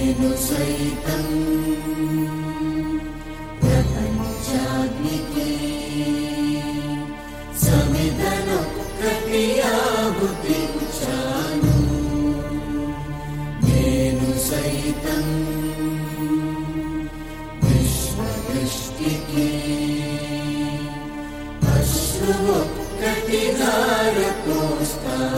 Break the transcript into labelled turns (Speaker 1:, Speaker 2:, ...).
Speaker 1: నేను సైతం ప్రపంచాగ్నికి సమిధనొక్కటి ఆహుతించాను. నేను సైతం విశ్వదృష్టికి అశ్రువొక్కటి ధారపోస్తాను.